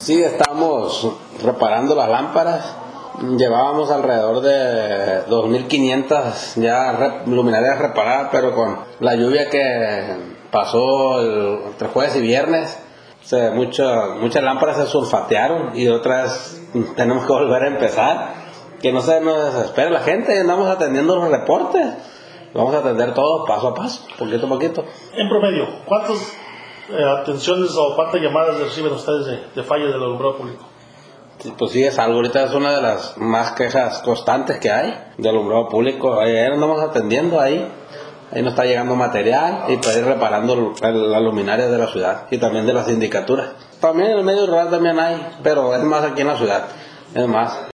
Sí, estamos reparando las lámparas. Llevábamos alrededor de 2.500 ya luminarias reparadas, pero con la lluvia que pasó entre jueves y viernes, muchas lámparas se sulfatearon y otras tenemos que volver a empezar. Que no se nos desespere la gente, andamos atendiendo los reportes. Vamos a atender todo paso a paso, poquito a poquito. En promedio, ¿cuántas atenciones o cuántas llamadas reciben ustedes de fallas del alumbrado público? Sí, pues sí, es algo. Ahorita es una de las más quejas constantes que hay de alumbrado público. Ayer andamos atendiendo ahí nos está llegando material y para ir reparando las luminarias de la ciudad y también de las sindicaturas. También en el medio rural también hay, pero es más aquí en la ciudad, es más.